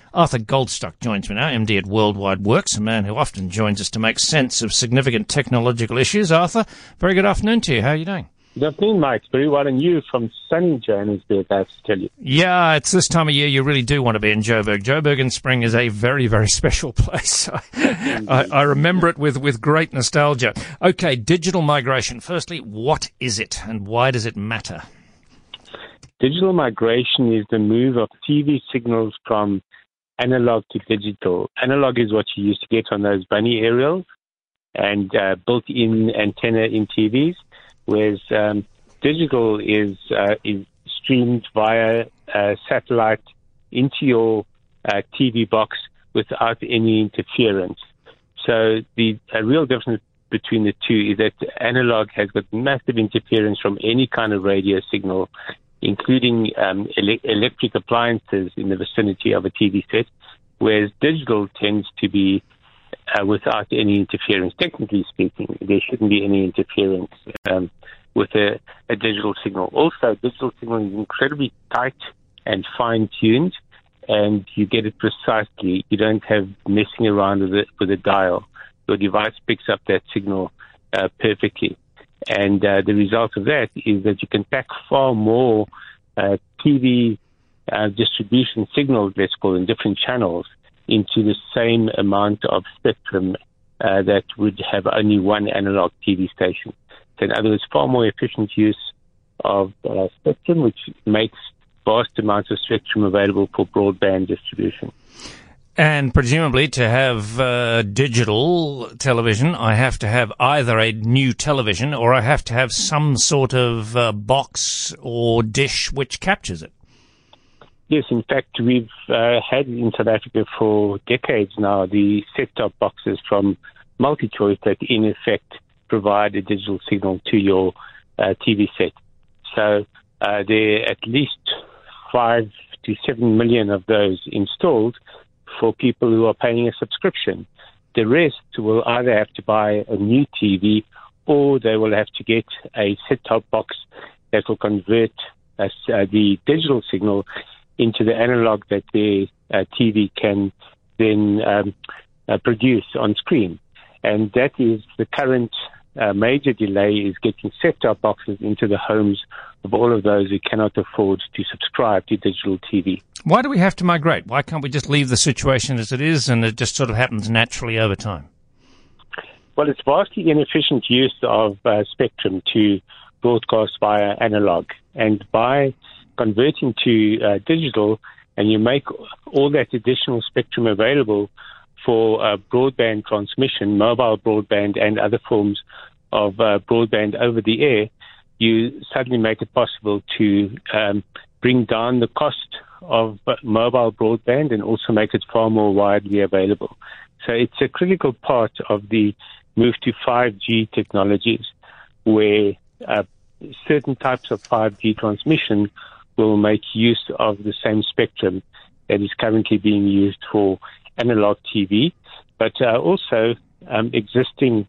Arthur Goldstock joins me now, MD at Worldwide Works, a man who often joins us to make sense of significant technological issues. Arthur, very good afternoon to you. How are you doing? Good afternoon, Mike. Very well, and you from sunny Johannesburg, I have to tell you. Yeah, it's this time of year you really do want to be in Joburg. Joburg in spring is a very, very special place. I remember it with great nostalgia. Okay, digital migration. Firstly, what is it and why does it matter? Digital migration is the move of TV signals from analog to digital. Analog is what you used to get on those bunny aerials and built-in antenna in TVs, whereas digital is streamed via satellite into your TV box without any interference. So the real difference between the two is that analog has got massive interference from any kind of radio signal, including electric appliances in the vicinity of a TV set, whereas digital tends to be without any interference. Technically speaking, there shouldn't be any interference with a digital signal. Also, digital signal is incredibly tight and fine-tuned, and you get it precisely. You don't have messing around with a dial. Your device picks up that signal perfectly. And the result of that is that you can pack far more TV distribution signals, let's call them, different channels, into the same amount of spectrum that would have only one analog TV station. So in other words, far more efficient use of spectrum, which makes vast amounts of spectrum available for broadband distribution. And presumably to have digital television, I have to have either a new television or I have to have some sort of box or dish which captures it. Yes, in fact, we've had in South Africa for decades now the set-top boxes from MultiChoice that in effect provide a digital signal to your TV set. So there are at least 5 to 7 million of those installed for people who are paying a subscription. The rest will either have to buy a new TV or they will have to get a set-top box that will convert the digital signal into the analog that their TV can then produce on screen. And that is the current major delay, is getting set-top boxes into the homes of all of those who cannot afford to subscribe to digital TV. Why do we have to migrate? Why can't we just leave the situation as it is and it just sort of happens naturally over time? Well, it's vastly inefficient use of spectrum to broadcast via analog. And by converting to digital, and you make all that additional spectrum available for broadband transmission, mobile broadband and other forms of broadband over the air, you suddenly make it possible to bring down the cost of mobile broadband and also make it far more widely available. So it's a critical part of the move to 5G technologies, where certain types of 5G transmission will make use of the same spectrum that is currently being used for analog TV, but also existing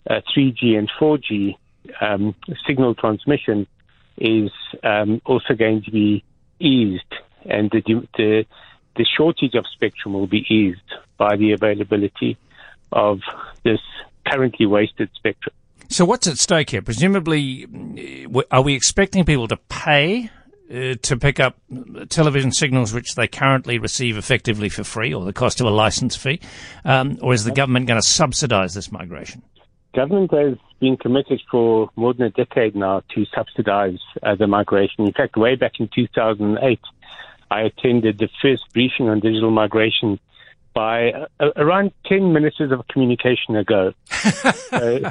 3G and 4G signal transmission is also going to be eased, and the shortage of spectrum will be eased by the availability of this currently wasted spectrum. So what's at stake here? Presumably, are we expecting people to pay to pick up television signals which they currently receive effectively for free, or the cost of a license fee, or is the government going to subsidise this migration? Government has been committed for more than a decade now to subsidise the migration. In fact, way back in 2008, I attended the first briefing on digital migration by around 10 ministers of communication ago. So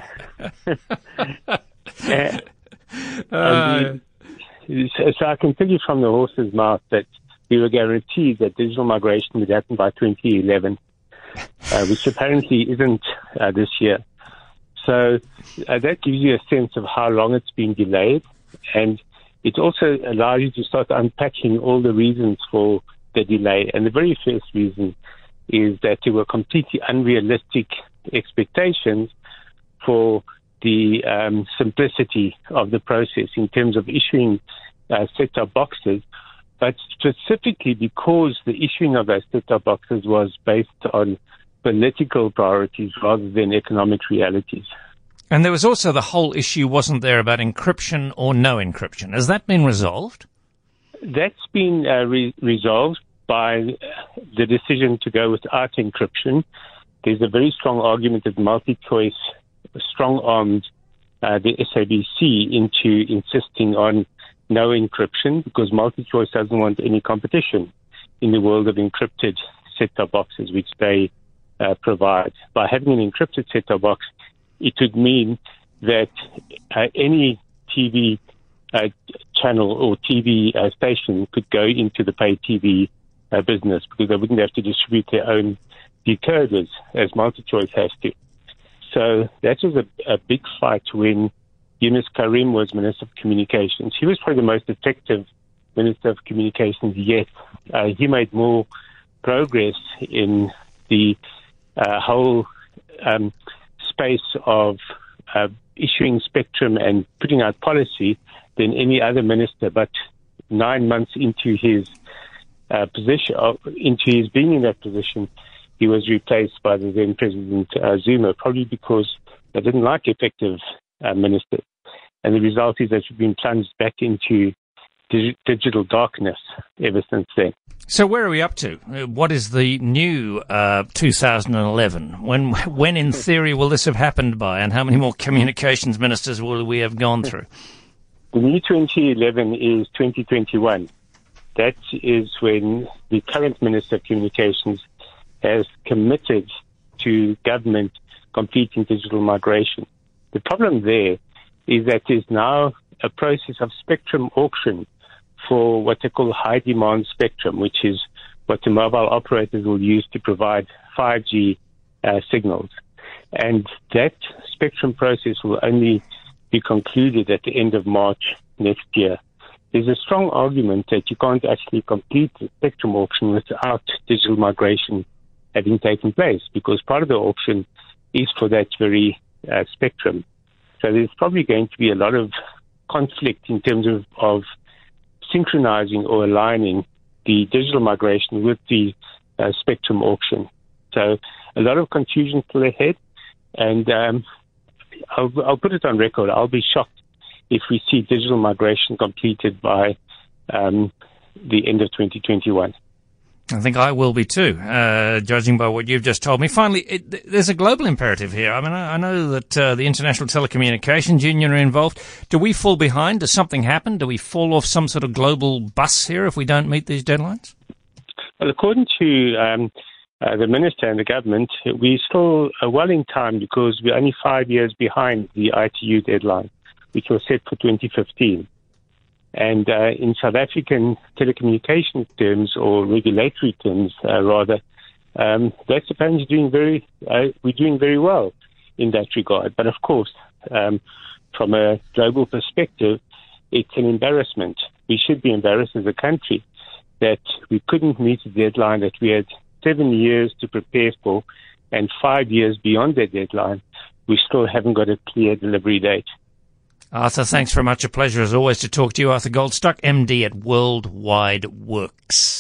I can tell you from the horse's mouth that we were guaranteed that digital migration would happen by 2011, which apparently isn't this year. So that gives you a sense of how long it's been delayed, and it also allows you to start unpacking all the reasons for the delay. And the very first reason is that there were completely unrealistic expectations for the simplicity of the process in terms of issuing set-top boxes but specifically because the issuing of those set-top boxes was based on political priorities rather than economic realities. And there was also the whole issue, wasn't there, about encryption or no encryption. Has that been resolved? That's been resolved by the decision to go without encryption. There's a very strong argument that MultiChoice strong-armed the SABC into insisting on no encryption because MultiChoice doesn't want any competition in the world of encrypted set-top boxes, which they provide. By having an encrypted set-top box, it would mean that any TV channel or TV station could go into the pay TV business because they wouldn't have to distribute their own decoders as MultiChoice has to. So that was a big fight when Yunus Karim was Minister of Communications. He was probably the most effective Minister of Communications yet. He made more progress in the whole space of issuing spectrum and putting out policy than any other minister. But 9 months into his position, into his being in that position, he was replaced by the then President Zuma, probably because they didn't like effective ministers. And the result is that we've been plunged back into digital darkness ever since then. So where are we up to? What is the new 2011? When in theory will this have happened by, and how many more communications ministers will we have gone through? The new 2011 is 2021. That is when the current Minister of Communications has committed to government completing digital migration. The problem there is that there's now a process of spectrum auction for what they call high demand spectrum, which is what the mobile operators will use to provide 5G signals. And that spectrum process will only be concluded at the end of March next year. There's a strong argument that you can't actually complete the spectrum auction without digital migration having taken place, because part of the auction is for that very spectrum. So there's probably going to be a lot of conflict in terms of synchronizing or aligning the digital migration with the spectrum auction. So a lot of confusion still ahead, and I'll put it on record. I'll be shocked if we see digital migration completed by the end of 2021. I think I will be too, judging by what you've just told me. Finally, there's a global imperative here. I mean, I know that the International Telecommunications Union are involved. Do we fall behind? Does something happen? Do we fall off some sort of global bus here if we don't meet these deadlines? Well, according to the minister and the government, we're still well in time because we're only 5 years behind the ITU deadline, which was set for 2015. And in South African telecommunications terms, or regulatory terms, rather, that's apparently we're doing very well in that regard. But of course, from a global perspective, it's an embarrassment. We should be embarrassed as a country that we couldn't meet the deadline that we had 7 years to prepare for, and 5 years beyond that deadline, we still haven't got a clear delivery date. Arthur, thanks very much. A pleasure as always to talk to you. Arthur Goldstock, MD at Worldwide Works.